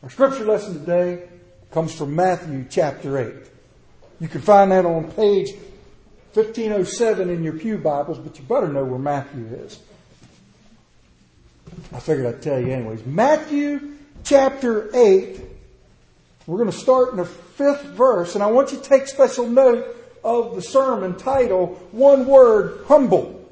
Our scripture lesson today comes from Matthew chapter 8. You can find that on page 1507 in your pew Bibles, but you better know where Matthew is. I figured I'd tell you anyways. Matthew chapter 8, we're going to start in the 5th verse, and I want you to take special note of the sermon title, one word, humble.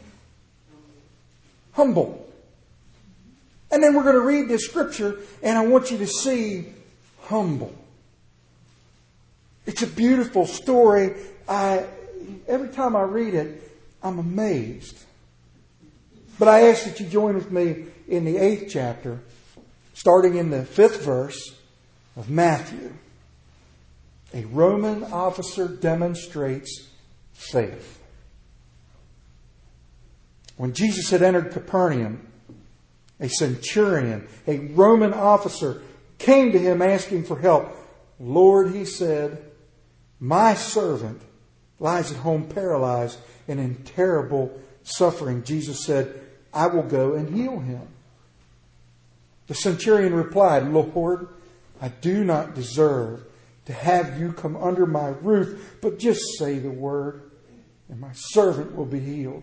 Humble. And then we're going to read this scripture, and I want you to see humble. It's a beautiful story. Every time I read it, I'm amazed. But I ask that you join with me in the 8th chapter, starting in the 5th verse of Matthew. A Roman officer demonstrates faith. When Jesus had entered Capernaum, a centurion, a Roman officer, came to him asking for help. Lord, he said, my servant lies at home paralyzed and in terrible suffering. Jesus said, I will go and heal him. The centurion replied, Lord, I do not deserve to have you come under my roof, but just say the word, and my servant will be healed.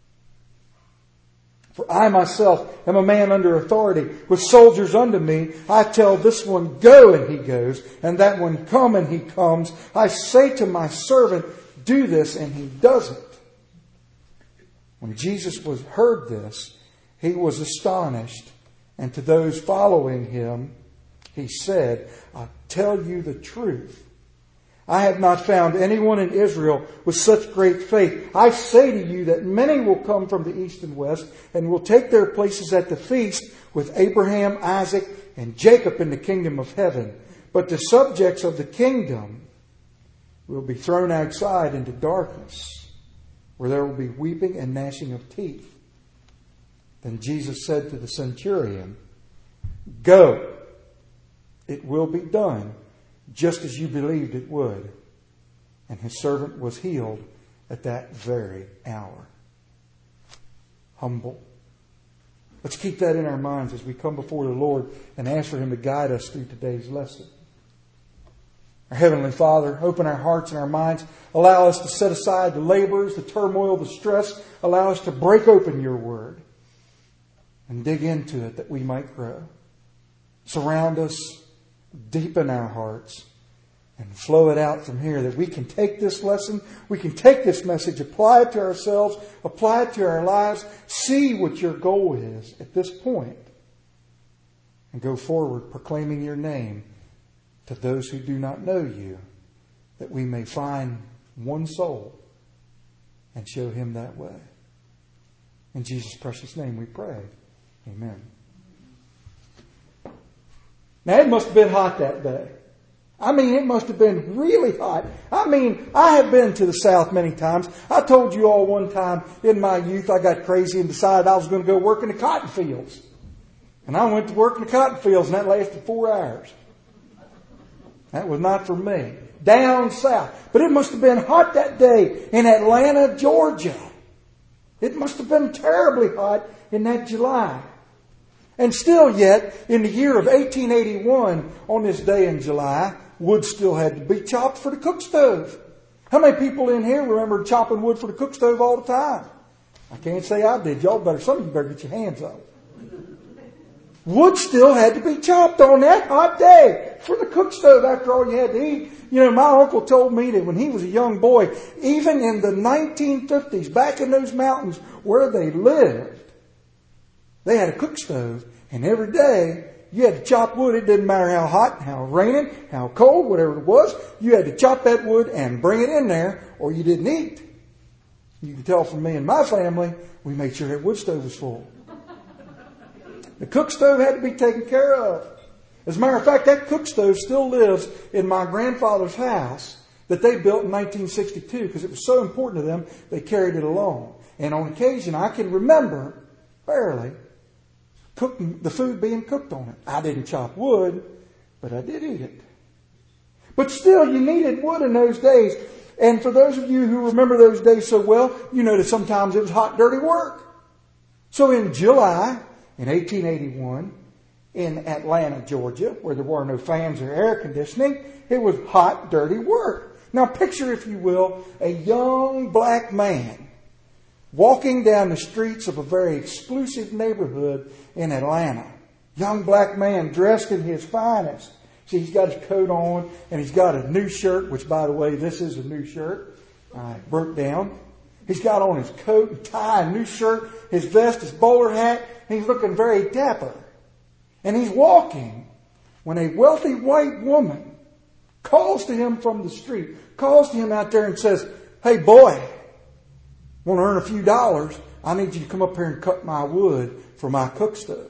For I myself am a man under authority, with soldiers under me. I tell this one, go, and he goes, and that one, come, and he comes. I say to my servant, do this, and he does it. When Jesus heard this, he was astonished, and to those following him, he said, I tell you the truth. I have not found anyone in Israel with such great faith. I say to you that many will come from the east and west and will take their places at the feast with Abraham, Isaac, and Jacob in the kingdom of heaven. But the subjects of the kingdom will be thrown outside into darkness, where there will be weeping and gnashing of teeth. Then Jesus said to the centurion, go, it will be done, just as you believed it would. And his servant was healed at that very hour. Humble. Let's keep that in our minds as we come before the Lord and ask for Him to guide us through today's lesson. Our Heavenly Father, open our hearts and our minds. Allow us to set aside the labors, the turmoil, the stress. Allow us to break open Your Word and dig into it that we might grow. Surround us, deepen our hearts, and flow it out from here, that we can take this lesson, we can take this message, apply it to ourselves, apply it to our lives, see what Your goal is at this point, and go forward proclaiming Your name to those who do not know You, that we may find one soul and show him that way. In Jesus' precious name we pray. Amen. Now, it must have been hot that day. I mean, it must have been really hot. I mean, I have been to the South many times. I told you all one time in my youth I got crazy and decided I was going to go work in the cotton fields. And I went to work in the cotton fields, and that lasted 4 hours. That was not for me. Down south. But it must have been hot that day in Atlanta, Georgia. It must have been terribly hot in that July. And still yet, in the year of 1881, on this day in July, wood still had to be chopped for the cook stove. How many people in here remember chopping wood for the cook stove all the time? I can't say I did. Some of you better get your hands on it. Wood still had to be chopped on that hot day for the cook stove after all you had to eat. You know, my uncle told me that when he was a young boy, even in the 1950s, back in those mountains where they lived, they had a cook stove, and every day you had to chop wood. It didn't matter how hot, how raining, how cold, whatever it was. You had to chop that wood and bring it in there, or you didn't eat. You can tell from me and my family, we made sure that wood stove was full. The cook stove had to be taken care of. As a matter of fact, that cook stove still lives in my grandfather's house that they built in 1962 because it was so important to them, they carried it along. And on occasion, I can remember, barely, the food being cooked on it. I didn't chop wood, but I did eat it. But still, you needed wood in those days. And for those of you who remember those days so well, you know that sometimes it was hot, dirty work. So in July, in 1881, in Atlanta, Georgia, where there were no fans or air conditioning. It was hot, dirty work. Now picture, if you will, a young black man walking down the streets of a very exclusive neighborhood in Atlanta. Young black man dressed in his finest. See, he's got his coat on and he's got a new shirt, which, by the way, this is a new shirt. I broke down. He's got on his coat and tie, a new shirt, his vest, his bowler hat, and he's looking very dapper. And he's walking when a wealthy white woman calls to him from the street, calls to him out there and says, "Hey boy, want to earn a few dollars? I need you to come up here and cut my wood for my cook stove."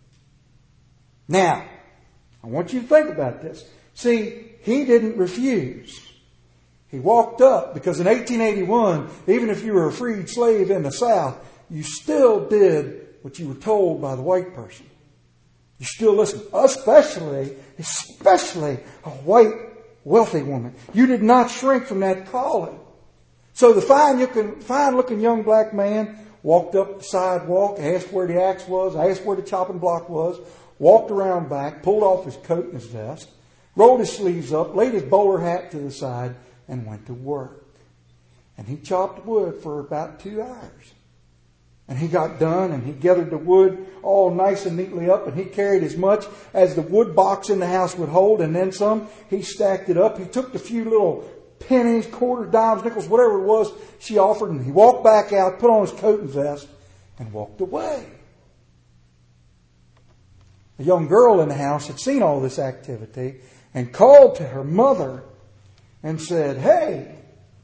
Now, I want you to think about this. See, he didn't refuse. He walked up because in 1881, even if you were a freed slave in the South, you still did what you were told by the white person. You still listened, especially a white wealthy woman. You did not shrink from that calling. So the fine-looking young black man walked up the sidewalk, asked where the axe was, asked where the chopping block was, walked around back, pulled off his coat and his vest, rolled his sleeves up, laid his bowler hat to the side, and went to work. And he chopped wood for about 2 hours. And he got done and he gathered the wood all nice and neatly up, and he carried as much as the wood box in the house would hold and then some. He stacked it up. He took the few little pennies, quarters, dimes, nickels, whatever it was she offered, and he walked back out, put on his coat and vest, and walked away. A young girl in the house had seen all this activity and called to her mother and said, "Hey,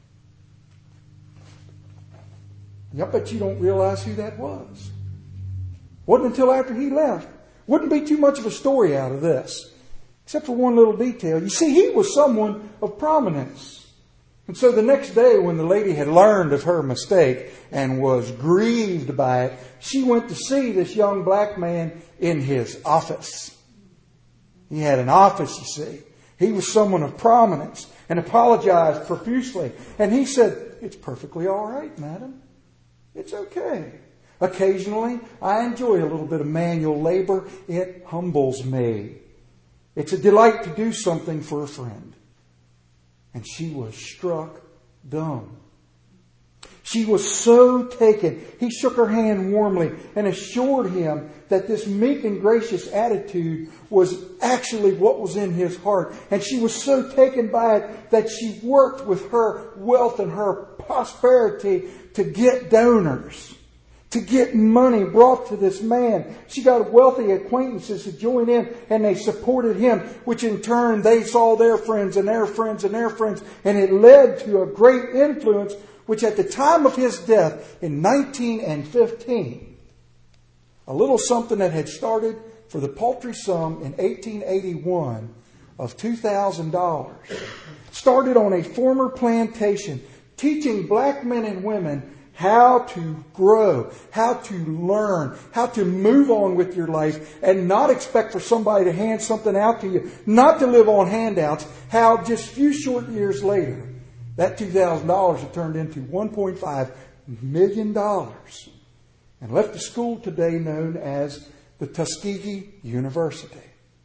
I bet you don't realize who that was." Wasn't until after he left. Wouldn't be too much of a story out of this, except for one little detail. You see, he was someone of prominence. And so the next day, when the lady had learned of her mistake and was grieved by it, she went to see this young black man in his office. He had an office, you see. He was someone of prominence, and apologized profusely. And he said, "It's perfectly all right, madam. It's okay. Occasionally, I enjoy a little bit of manual labor. It humbles me. It's a delight to do something for a friend." And she was struck dumb. She was so taken. He shook her hand warmly and assured him that this meek and gracious attitude was actually what was in his heart. And she was so taken by it that she worked with her wealth and her prosperity to get donors, to get money brought to this man. She got wealthy acquaintances to join in, and they supported him, which in turn they saw their friends and their friends and their friends. And it led to a great influence, which at the time of his death in 1915, a little something that had started for the paltry sum in 1881 of $2,000, started on a former plantation, teaching black men and women how to grow, how to learn, how to move on with your life and not expect for somebody to hand something out to you, not to live on handouts. How just a few short years later, that $2,000 had turned into $1.5 million and left a school today known as the Tuskegee University.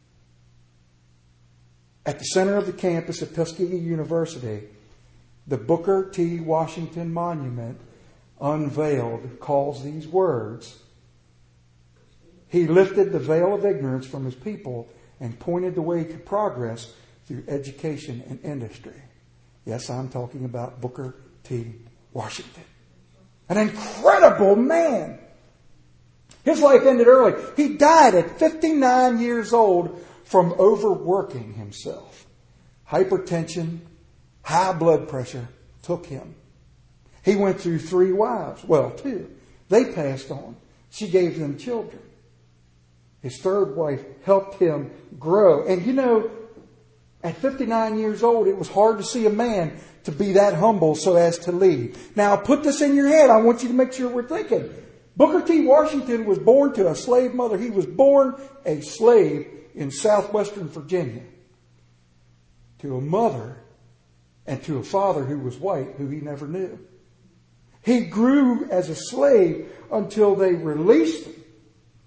At the center of the campus at Tuskegee University, the Booker T. Washington Monument unveiled calls these words: "He lifted the veil of ignorance from his people and pointed the way to progress through education and industry." Yes, I'm talking about Booker T. Washington. An incredible man. His life ended early. He died at 59 years old from overworking himself. Hypertension, high blood pressure took him. He went through 3 wives. Well, 2. They passed on. She gave them children. His 3rd wife helped him grow. And you know, at 59 years old, it was hard to see a man to be that humble so as to lead. Now, put this in your head. I want you to make sure we're thinking. Booker T. Washington was born to a slave mother. He was born a slave in southwestern Virginia to a mother and to a father who was white, who he never knew. He grew as a slave until they released him.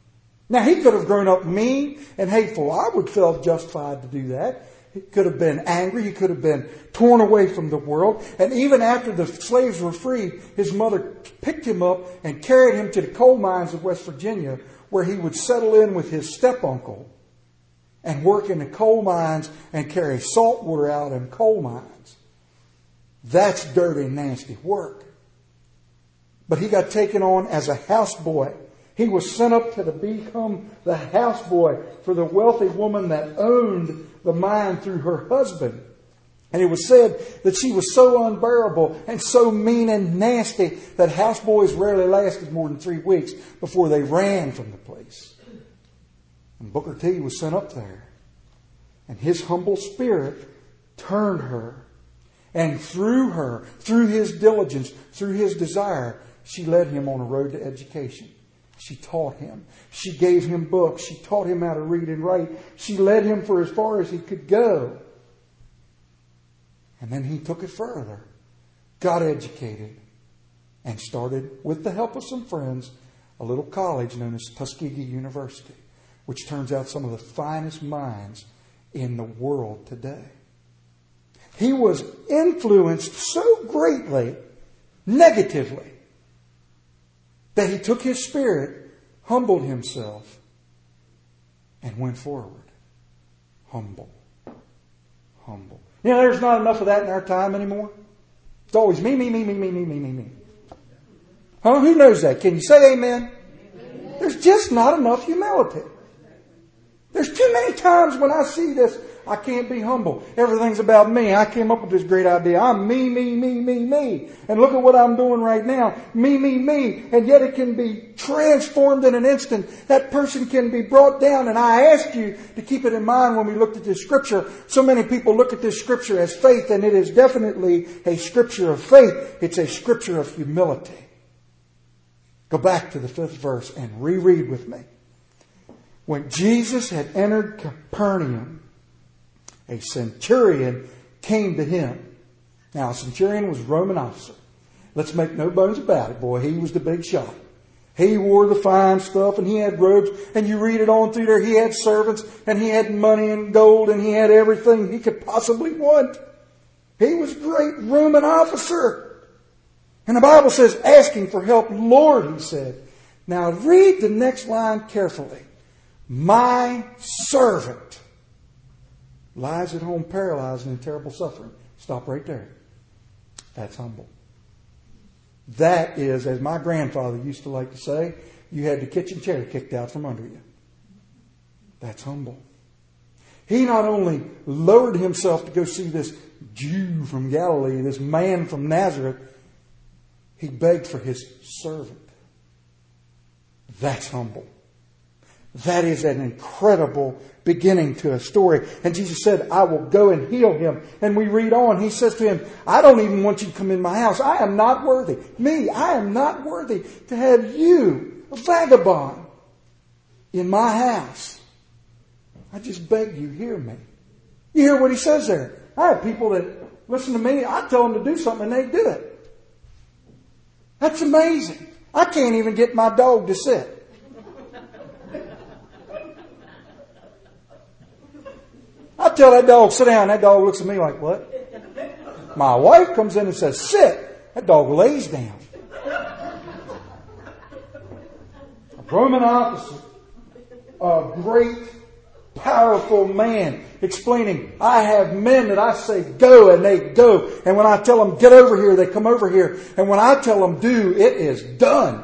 Now, he could have grown up mean and hateful. I would feel justified to do that. He could have been angry. He could have been torn away from the world. And even after the slaves were freed, his mother picked him up and carried him to the coal mines of West Virginia, where he would settle in with his step-uncle and work in the coal mines and carry salt water out in coal mines. That's dirty, nasty work. But he got taken on as a houseboy. He was sent up to become the houseboy for the wealthy woman that owned the mine through her husband. And it was said that she was so unbearable and so mean and nasty that houseboys rarely lasted more than 3 weeks before they ran from the place. And Booker T was sent up there. And his humble spirit turned her. And through her, through his diligence, through his desire, she led him on a road to education. She taught him. She gave him books. She taught him how to read and write. She led him for as far as he could go. And then he took it further, got educated, and started, with the help of some friends, a little college known as Tuskegee University, which turns out some of the finest minds in the world today. He was influenced so greatly, negatively, that he took his spirit, humbled himself, and went forward. Humble. Humble. You know, there's not enough of that in our time anymore. It's always me. Huh? Who knows that? Can you say amen? There's just not enough humility. There's too many times when I see this, I can't be humble. Everything's about me. I came up with this great idea. I'm me. And look at what I'm doing right now. Me. And yet it can be transformed in an instant. That person can be brought down. And I ask you to keep it in mind when we looked at this scripture. So many people look at this scripture as faith, and it is definitely a scripture of faith. It's a scripture of humility. Go back to the 5th verse and reread with me. When Jesus had entered Capernaum, a centurion came to him. Now, a centurion was a Roman officer. Let's make no bones about it, boy. He was the big shot. He wore the fine stuff, and he had robes, and you read it on through there. He had servants, and he had money and gold, and he had everything he could possibly want. He was a great Roman officer. And the Bible says, asking for help, Lord, he said. Now, read the next line carefully. My servant lies at home paralyzed and in terrible suffering. Stop right there. That's humble. That is, as my grandfather used to like to say, you had the kitchen chair kicked out from under you. That's humble. He not only lowered himself to go see this Jew from Galilee, this man from Nazareth, he begged for his servant. That's humble. That is an incredible beginning to a story. And Jesus said, I will go and heal him. And we read on. He says to him, I don't even want you to come in my house. I am not worthy. I am not worthy to have you, a vagabond, in my house. I just beg you, hear me. You hear what he says there. I have people that listen to me. I tell them to do something and they do it. That's amazing. I can't even get my dog to sit. I tell that dog, sit down. That dog looks at me like, what? My wife comes in and says, sit. That dog lays down. A Roman officer, a great, powerful man, explaining, I have men that I say go and they go. And when I tell them get over here, they come over here. And when I tell them do, it is done.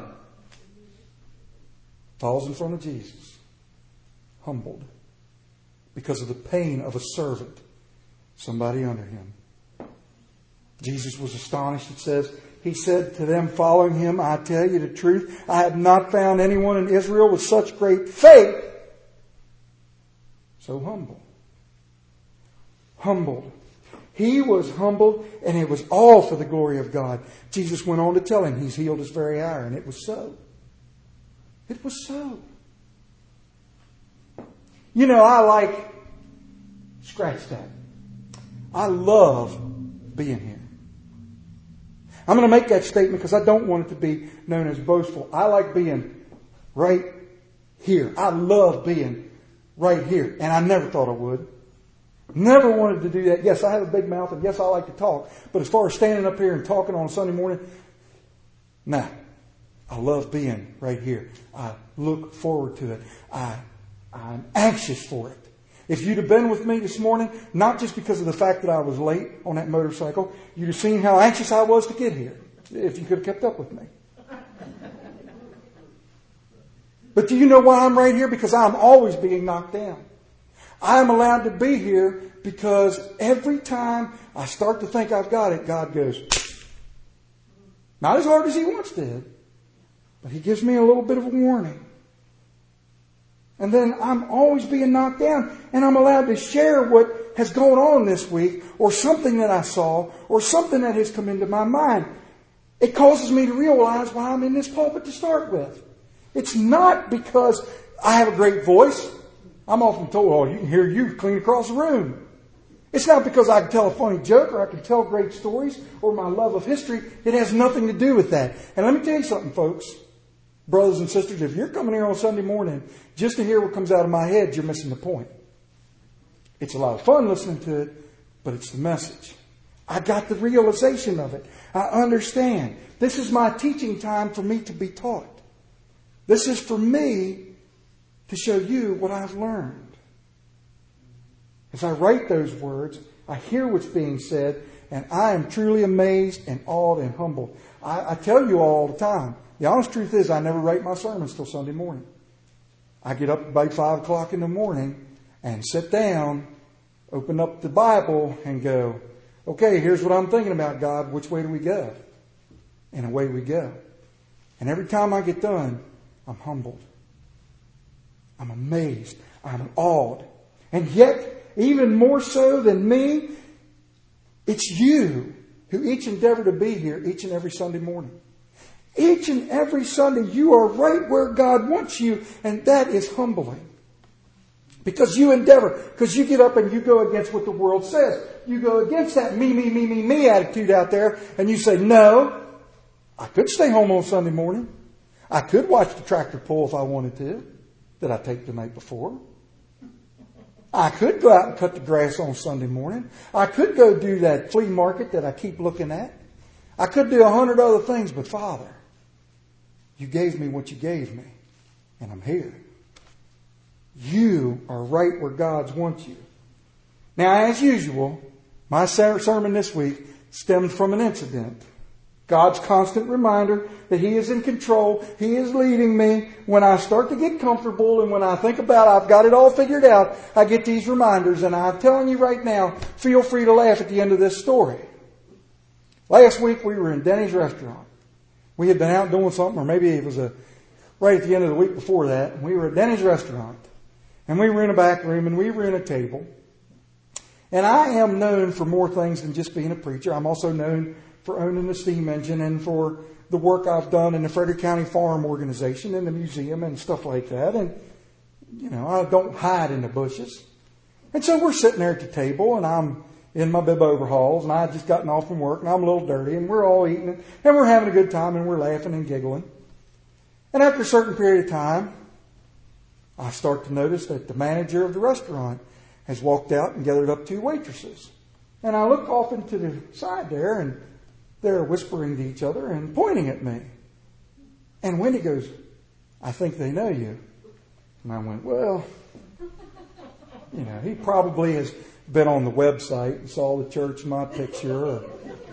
Falls in front of Jesus. Humbled. Because of the pain of a servant. Somebody under him. Jesus was astonished. It says, he said to them following him, I tell you the truth, I have not found anyone in Israel with such great faith. So humble. Humbled. He was humbled, and it was all for the glory of God. Jesus went on to tell him he's healed his very hour, and it was so. It was so. You know, scratch that. I love being here. I'm going to make that statement because I don't want it to be known as boastful. I like being right here. I love being right here. And I never thought I would. Never wanted to do that. Yes, I have a big mouth, and yes, I like to talk. But as far as standing up here and talking on a Sunday morning, nah. I love being right here. I look forward to it. I'm anxious for it. If you'd have been with me this morning, not just because of the fact that I was late on that motorcycle, you'd have seen how anxious I was to get here, if you could have kept up with me. But do you know why I'm right here? Because I'm always being knocked down. I'm allowed to be here because every time I start to think I've got it, God goes, not as hard as He once did, but He gives me a little bit of a warning. And then I'm always being knocked down, and I'm allowed to share what has gone on this week, or something that I saw, or something that has come into my mind. It causes me to realize why I'm in this pulpit to start with. It's not because I have a great voice. I'm often told, oh, you can hear you clean across the room. It's not because I can tell a funny joke or I can tell great stories or my love of history. It has nothing to do with that. And let me tell you something, folks. Brothers and sisters, if you're coming here on Sunday morning just to hear what comes out of my head, you're missing the point. It's a lot of fun listening to it, but it's the message. I got the realization of it. I understand. This is my teaching time for me to be taught. This is for me to show you what I've learned. As I write those words, I hear what's being said, and I am truly amazed and awed and humbled. I tell you all the time, the honest truth is I never write my sermons till Sunday morning. I get up about 5 o'clock in the morning and sit down, open up the Bible and go, okay, here's what I'm thinking about, God. Which way do we go? And away we go. And every time I get done, I'm humbled. I'm amazed. I'm awed. And yet, even more so than me, it's you who each endeavor to be here each and every Sunday morning. Each and every Sunday, you are right where God wants you, and that is humbling. Because you endeavor, because you get up and you go against what the world says. You go against that me attitude out there, and you say, no, I could stay home on Sunday morning. I could watch the tractor pull if I wanted to, that I taped the night before. I could go out and cut the grass on Sunday morning. I could go do that flea market that I keep looking at. I could do 100 other things, but Father, you gave me what you gave me, and I'm here. You are right where God wants you. Now, as usual, my sermon this week stemmed from an incident. God's constant reminder that He is in control. He is leading me. When I start to get comfortable and when I think about I've got it all figured out, I get these reminders. And I'm telling you right now, feel free to laugh at the end of this story. Last week we were in Denny's restaurant. We had been out doing something, or maybe it was right at the end of the week before that. We were at Denny's restaurant. And we were in a back room and we were in a table. And I am known for more things than just being a preacher. I'm also known for owning a steam engine and for the work I've done in the Frederick County Farm Organization and the museum and stuff like that. And, you know, I don't hide in the bushes. And so we're sitting there at the table and I'm in my bib overalls and I had just gotten off from work and I'm a little dirty and we're all eating and we're having a good time and we're laughing and giggling. And after a certain period of time, I start to notice that the manager of the restaurant has walked out and gathered up 2 waitresses. And I look off into the side there and they're whispering to each other and pointing at me. And Wendy goes, I think they know you. And I went, well, you know, he probably has been on the website and saw the church in my picture. Or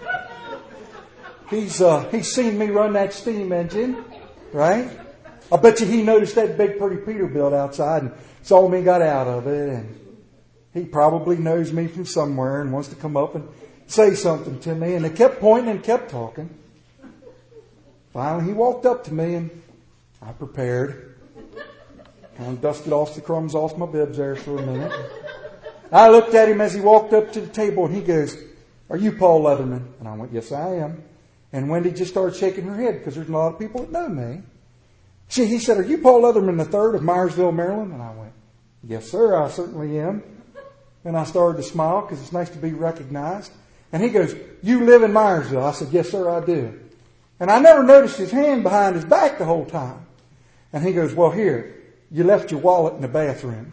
he's seen me run that steam engine, right? I bet you he noticed that big pretty Peterbilt outside and saw me got out of it. And he probably knows me from somewhere and wants to come up and say something to me. And they kept pointing and kept talking. Finally, he walked up to me and I prepared. Kind of dusted off the crumbs off my bibs there for a minute. I looked at him as he walked up to the table and he goes, are you Paul Leatherman? And I went, yes, I am. And Wendy just started shaking her head because there's a lot of people that know me. He said, are you Paul Leatherman III of Myersville, Maryland? And I went, yes, sir, I certainly am. And I started to smile because it's nice to be recognized. And he goes, you live in Myersville? I said, yes, sir, I do. And I never noticed his hand behind his back the whole time. And he goes, well, here, You left your wallet in the bathroom.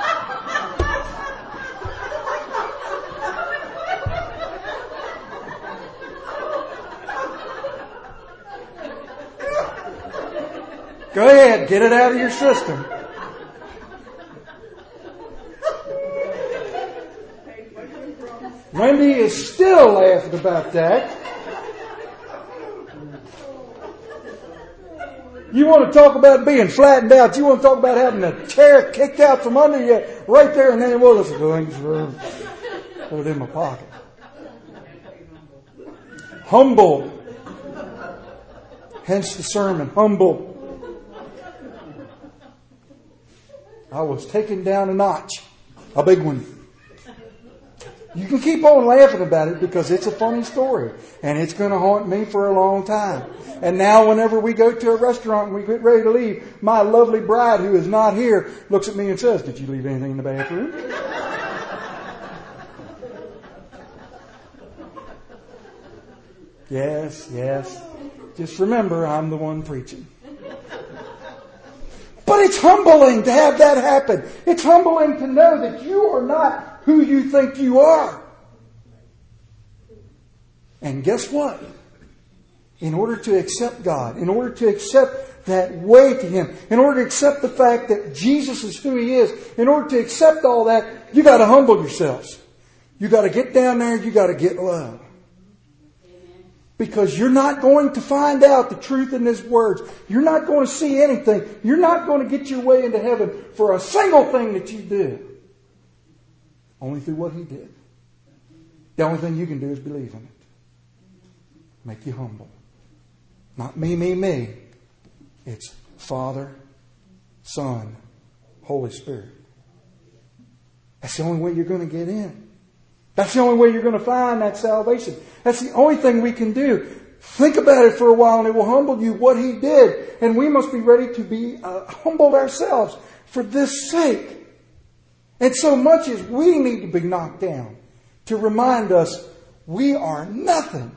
Go ahead, get it out of your system. Wendy is still laughing about that. You want to talk about being flattened out. You want to talk about having a chair kicked out from under you right there, and then it was going to put it in my pocket. Humble. Hence the sermon, humble. I was taken down a notch. A big one. You can keep on laughing about it because it's a funny story. And it's going to haunt me for a long time. And now whenever we go to a restaurant and we get ready to leave, my lovely bride who is not here looks at me and says, "Did you leave anything in the bathroom?" Yes. Just remember, I'm the one preaching. But it's humbling to have that happen. It's humbling to know that you are not who you think you are. And guess what? In order to accept God, in order to accept that way to Him, in order to accept the fact that Jesus is who He is, in order to accept all that, you got to humble yourselves. You got to get down there, you got to get low. Because you're not going to find out the truth in His words. You're not going to see anything. You're not going to get your way into heaven for a single thing that you do. Only through what He did. The only thing you can do is believe in it. Make you humble. Not me. It's Father, Son, Holy Spirit. That's the only way you're going to get in. That's the only way you're going to find that salvation. That's the only thing we can do. Think about it for a while and it will humble you what He did. And we must be ready to be humbled ourselves for this sake. And so much as we need to be knocked down to remind us we are nothing.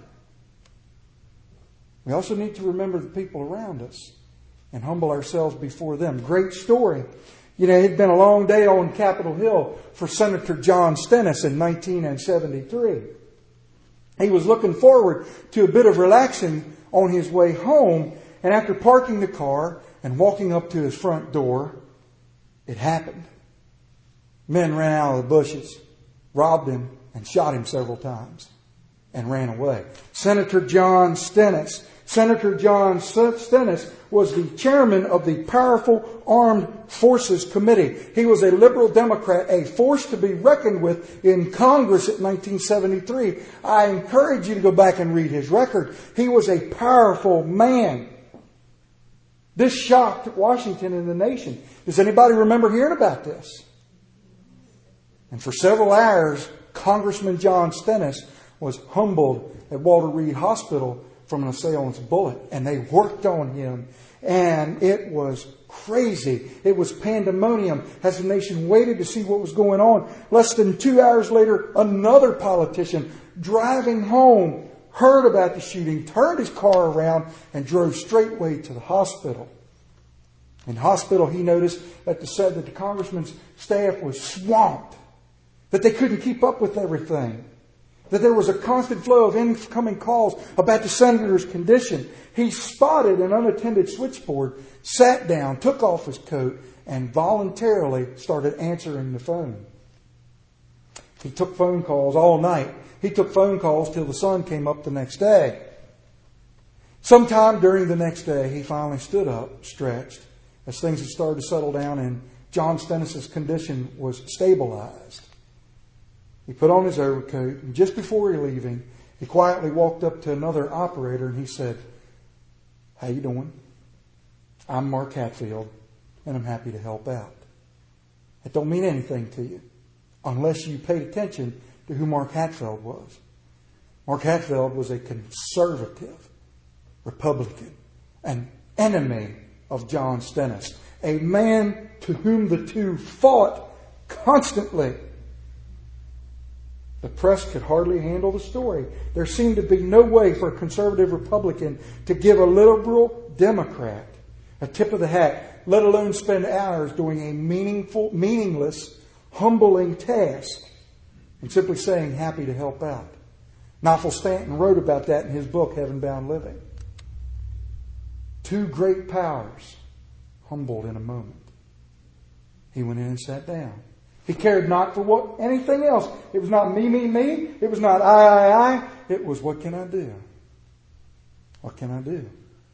We also need to remember the people around us and humble ourselves before them. Great story. You know, it had been a long day on Capitol Hill for Senator John Stennis in 1973. He was looking forward to a bit of relaxing on his way home, and after parking the car and walking up to his front door, it happened. Men ran out of the bushes, robbed him, and shot him several times, and ran away. Senator John Stennis was the chairman of the powerful Armed Forces Committee. He was a liberal Democrat, a force to be reckoned with in Congress in 1973. I encourage you to go back and read his record. He was a powerful man. This shocked Washington and the nation. Does anybody remember hearing about this? And for several hours, Congressman John Stennis was humbled at Walter Reed Hospital from an assailant's bullet. And they worked on him. And it was crazy. It was pandemonium as the nation waited to see what was going on. Less than 2 hours later, another politician driving home heard about the shooting, turned his car around, and drove straightway to the hospital. In hospital, he noticed that the congressman's staff was swamped, that they couldn't keep up with everything, that there was a constant flow of incoming calls about the senator's condition. He spotted an unattended switchboard, sat down, took off his coat, and voluntarily started answering the phone. He took phone calls all night. He took phone calls till the sun came up the next day. Sometime during the next day, he finally stood up, stretched, as things had started to settle down and John Stennis' condition was stabilized. He put on his overcoat, and just before leaving, he quietly walked up to another operator and he said, "How you doing? I'm Mark Hatfield, and I'm happy to help out." It don't mean anything to you unless you paid attention to who Mark Hatfield was. Mark Hatfield was a conservative Republican, an enemy of John Stennis, a man to whom the two fought constantly. The press could hardly handle the story. There seemed to be no way for a conservative Republican to give a liberal Democrat a tip of the hat, let alone spend hours doing a meaningless, humbling task and simply saying happy to help out. Nigel Stanton wrote about that in his book, Heaven Bound Living. Two great powers humbled in a moment. He went in and sat down. He cared not for anything else. It was not me, me, me. It was not I. It was, what can I do? What can I do?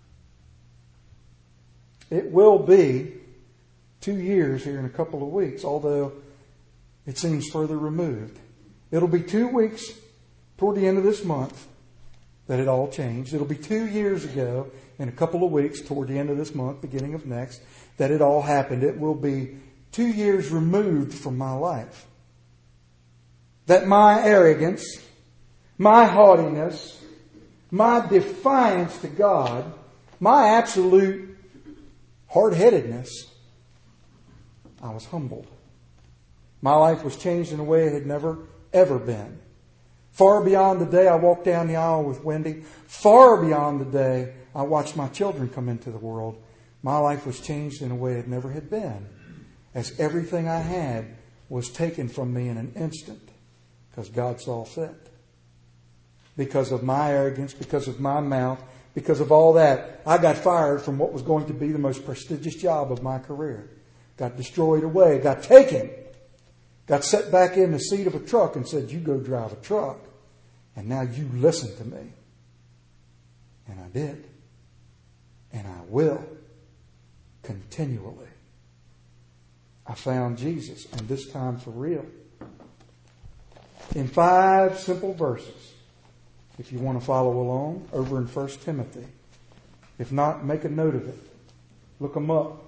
It will be 2 years here in a couple of weeks, although it seems further removed. It'll be 2 weeks toward the end of this month that it all changed. It'll be 2 years ago in a couple of weeks toward the end of this month, beginning of next, that it all happened. It will be 2 years removed from my life. That my arrogance, my haughtiness, my defiance to God, my absolute hard-headedness, I was humbled. My life was changed in a way it had never, ever been. Far beyond the day I walked down the aisle with Wendy, far beyond the day I watched my children come into the world, my life was changed in a way it never had been, as everything I had was taken from me in an instant because God saw fit. Because of my arrogance, because of my mouth, because of all that, I got fired from what was going to be the most prestigious job of my career. Got destroyed away, got taken, got set back in the seat of a truck and said, you go drive a truck. And now you listen to me. And I did. And I will. Continually. I found Jesus, and this time for real. In 5 simple verses, if you want to follow along, over in 1 Timothy. If not, make a note of it. Look them up.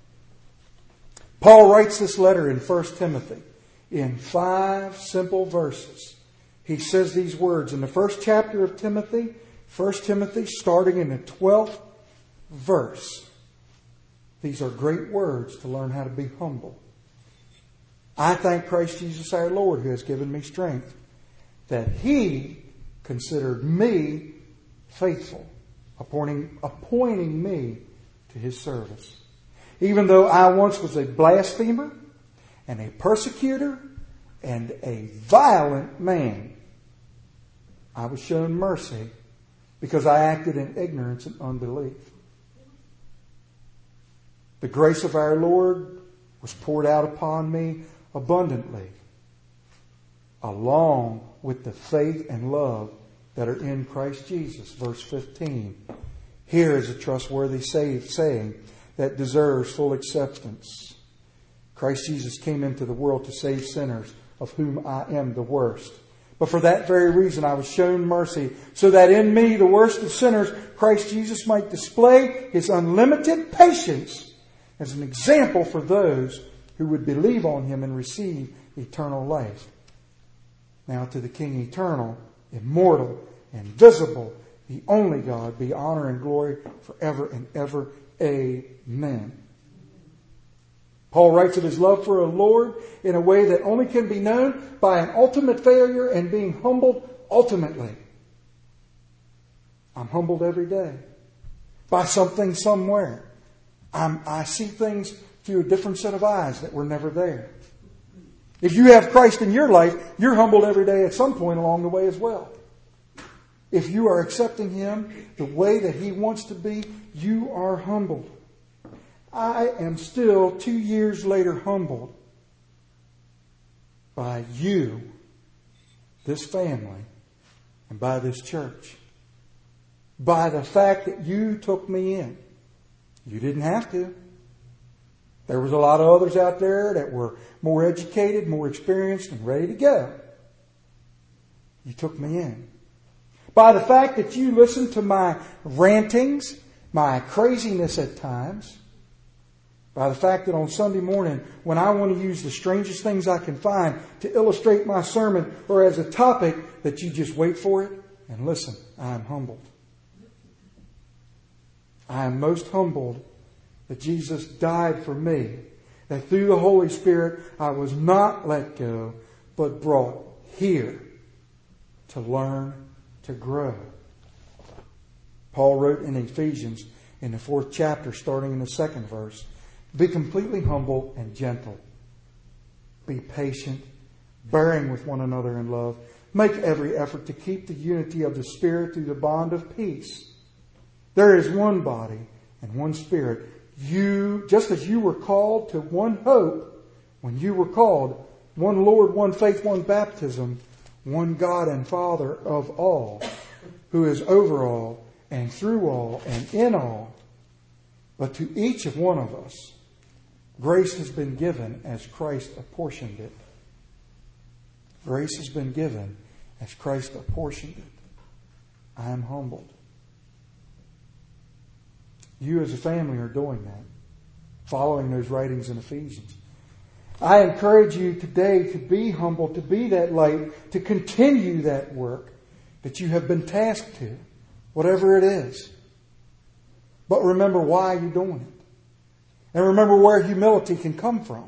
Paul writes this letter in 1 Timothy in 5 simple verses. He says these words in the first chapter of Timothy, 1 Timothy, starting in the 12th verse. These are great words to learn how to be humble. I thank Christ Jesus our Lord, who has given me strength, that He considered me faithful, appointing me to His service. Even though I once was a blasphemer and a persecutor and a violent man, I was shown mercy because I acted in ignorance and unbelief. The grace of our Lord was poured out upon me abundantly, along with the faith and love that are in Christ Jesus. Verse 15. Here is a trustworthy saying that deserves full acceptance. Christ Jesus came into the world to save sinners, of whom I am the worst. But for that very reason I was shown mercy, so that in me, the worst of sinners, Christ Jesus might display His unlimited patience as an example for those who would believe on Him and receive eternal life. Now to the King eternal, immortal, invisible, the only God, be honor and glory forever and ever. Amen. Paul writes of his love for a Lord in a way that only can be known by an ultimate failure and being humbled ultimately. I'm humbled every day by something somewhere. I see things through a different set of eyes that were never there. If you have Christ in your life, you're humbled every day at some point along the way as well. If you are accepting Him the way that He wants to be, you are humbled. I am still 2 years later humbled by you, this family, and by this church. By the fact that you took me in. You didn't have to. There was a lot of others out there that were more educated, more experienced, and ready to go. You took me in. By the fact that you listened to my rantings, my craziness at times. By the fact that on Sunday morning, when I want to use the strangest things I can find to illustrate my sermon or as a topic, that you just wait for it and listen. I am humbled. I am most humbled that Jesus died for me. That through the Holy Spirit, I was not let go, but brought here to learn to grow. Paul wrote in Ephesians in the 4th chapter, starting in the 2nd verse. Be completely humble and gentle. Be patient, bearing with one another in love. Make every effort to keep the unity of the Spirit through the bond of peace. There is one body and one Spirit. You, just as you were called to one hope when you were called, one Lord, one faith, one baptism, one God and Father of all, who is over all and through all and in all. But to each of one of us, grace has been given as Christ apportioned it. Grace has been given as Christ apportioned it. I am humbled. You as a family are doing that, following those writings in Ephesians. I encourage you today to be humble, to be that light, to continue that work that you have been tasked to, whatever it is. But remember why you're doing it. And remember where humility can come from.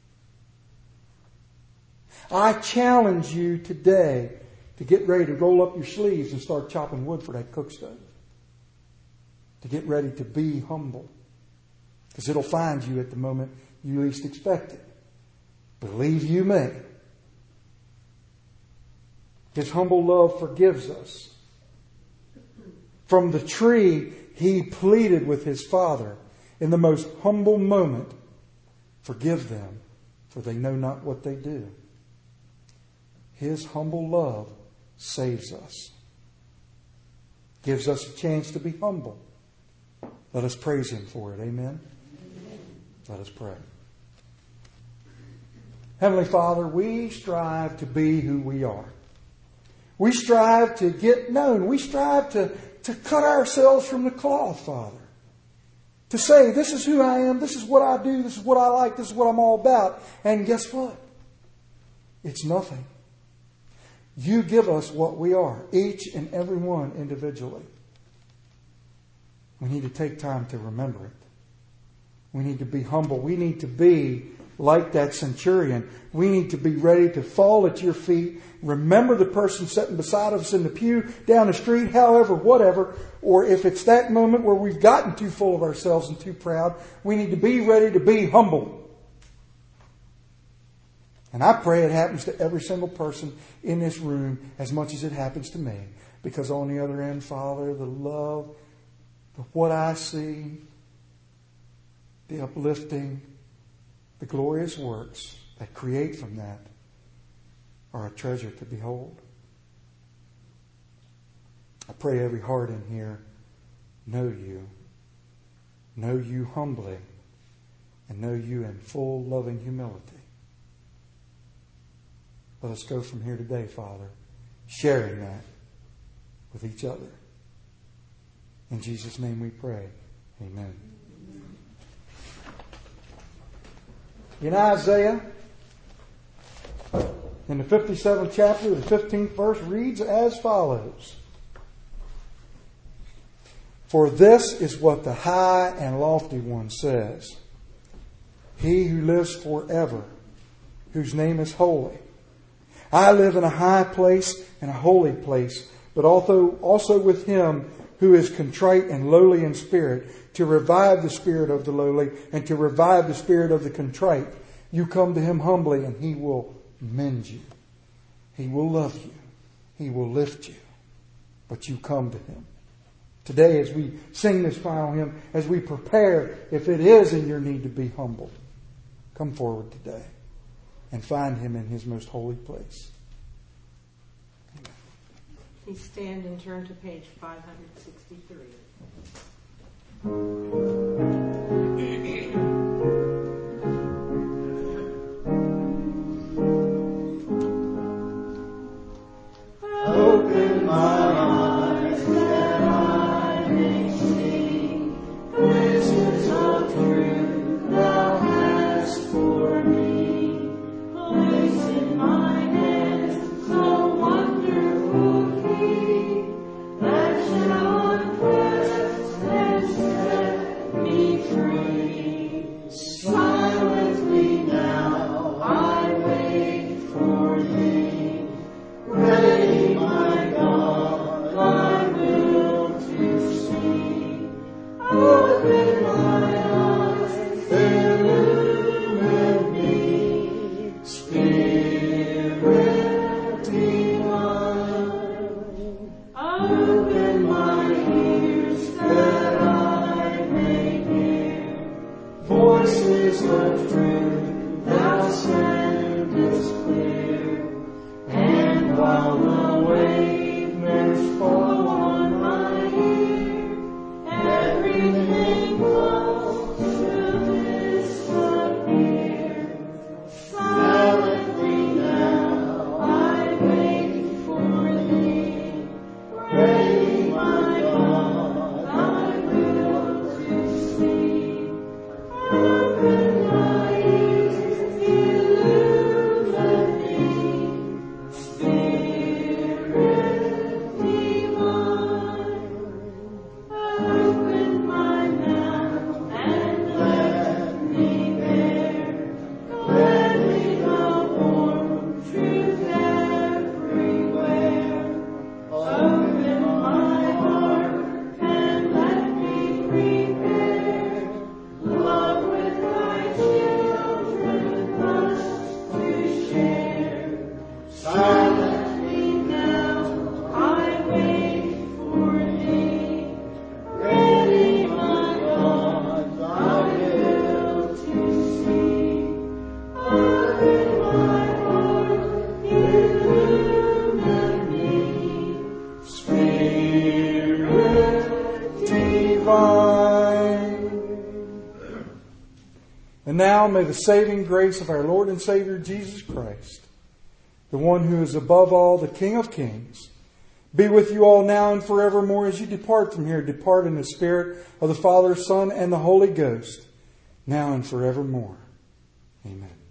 I challenge you today to get ready to roll up your sleeves and start chopping wood for that cook stove. To get ready to be humble. Because it'll find you at the moment you least expect it. Believe you me. His humble love forgives us. From the tree, he pleaded with his Father in the most humble moment, forgive them, for they know not what they do. His humble love saves us. Gives us a chance to be humble. Let us praise him for it. Amen? Let us pray. Heavenly Father, we strive to be who we are. We strive to get known. We strive to cut ourselves from the cloth, Father. To say, this is who I am, this is what I do, this is what I like, this is what I'm all about. And guess what? It's nothing. You give us what we are, each and every one individually. We need to take time to remember it. We need to be humble. We need to be like that centurion. We need to be ready to fall at your feet. Remember the person sitting beside us in the pew, down the street, however, whatever. Or if it's that moment where we've gotten too full of ourselves and too proud, we need to be ready to be humble. And I pray it happens to every single person in this room as much as it happens to me. Because on the other end, Father, the love, what I see, the uplifting, the glorious works that create from that are a treasure to behold. I pray every heart in here know you humbly, and know you in full loving humility. Let us go from here today, Father, sharing that with each other. In Jesus' name we pray. Amen. In Isaiah, in the 57th chapter, the 15th verse reads as follows. For this is what the high and lofty one says. He who lives forever, whose name is holy. I live in a high place and a holy place, but also with him who is contrite and lowly in spirit, to revive the spirit of the lowly and to revive the spirit of the contrite. You come to him humbly and he will mend you. He will love you. He will lift you. But you come to him. Today, as we sing this final hymn, as we prepare, if it is in your need to be humbled, come forward today and find him in his most holy place. Please stand and turn to page 563. Open my eyes that I may see riches of truth thou hast for me. Place in my hands the wonderful key that shall unpress and set divine, open my ears that I may hear voices of truth thou sendest clear. And while the waves fall on my ear, everything falls to disappear. Silently now I wait for thee, ready my God, I will to see. Open my ears, illumine me, Spirit divine. Open my mouth and let me bear gladly the warm truth everywhere. Open my heart and let me prepare love with thy children thus to share. Silently now I wait for thee, ready my God, thy will to see. Open my heart, illumine me, Spirit divine. And now may the saving grace of our Lord and Savior Jesus Christ, the one who is above all, the King of kings, be with you all now and forevermore. As you depart from here, depart in the Spirit of the Father, Son, and the Holy Ghost, now and forevermore. Amen.